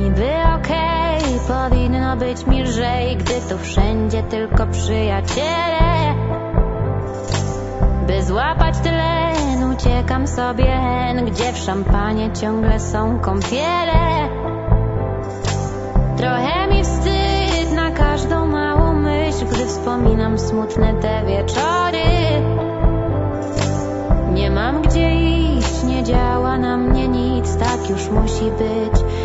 Niby okej, powinno być mi lżej, gdy tu wszędzie tylko przyjaciele. By złapać tlen, uciekam sobie, gdzie w szampanie ciągle są kąpiele. Trochę mi wstyd na każdą małą myśl, gdy wspominam smutne te wieczory. Nie mam gdzie iść, nie działa na mnie nic, tak już musi być.